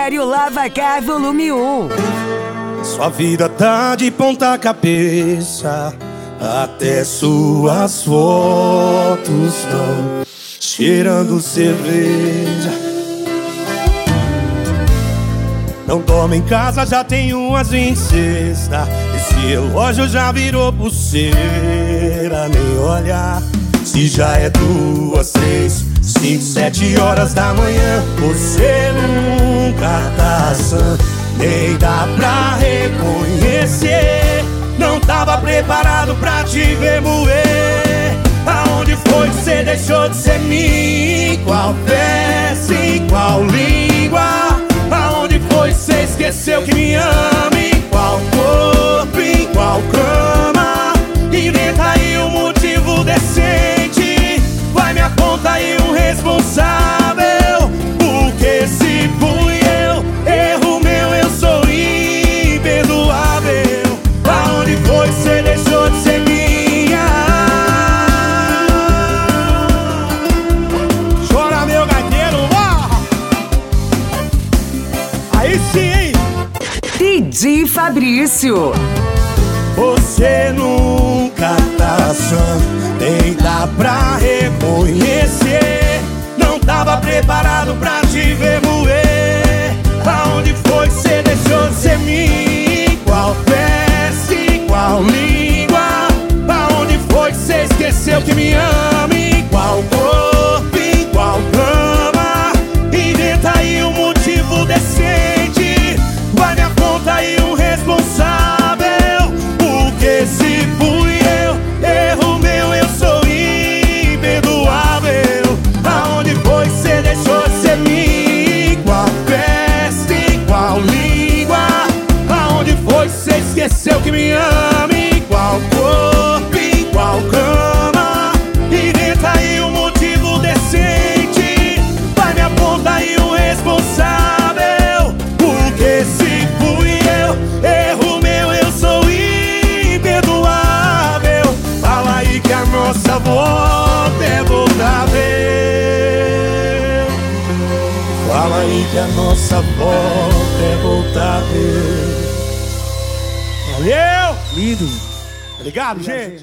Sério Lavacar Volume 1. Sua vida tá de ponta cabeça, até suas fotos estão cheirando cerveja. Não dorme em casa, já tem umas 26. Esse relógio já virou pulseira. Nem olhar se já é 2, 3, 5, 7 horas da manhã. Você nunca tá sã, nem dá pra reconhecer. Não tava preparado pra te ver moer. Aonde foi que você deixou de ser mim? Qual peça, em qual língua? Aonde foi que você esqueceu que me ama? Em qual corpo, em qual cama? Inventa aí um motivo decente. Vai, me aponta aí um responsável. Porque se fui eu, erro meu, eu sou imperdoável. Aonde foi que você deixou de ser minha? Chora, meu gaiteiro, ó! Aí sim, hein? DJ Fabrício. Você nunca tá sã, nem dá pra reconhecer. Não tava preparado pra te ver moer. Aonde foi que você deixou de ser mim? Qual peça, em qual língua? Aonde foi que você esqueceu que me ama? Em qual corpo, em qual cama? Inventa aí um motivo decente. Vai, me aponta aí um responsável. Porque se fui eu, erro meu, eu sou imperdoável. Aonde foi que você deixou de ser mim? Qual peça, em qual língua? Aonde foi que você esqueceu que me ama? Em qual corpo, em qual cama? Inventa aí um motivo decente. Vai, me aponta aí um responsável. Porque se fui eu, erro meu, eu sou imperdoável. Fala aí que a nossa volta é voltável. Fala aí que a nossa volta é voltável. Valeu! Lindo! Obrigado, gente!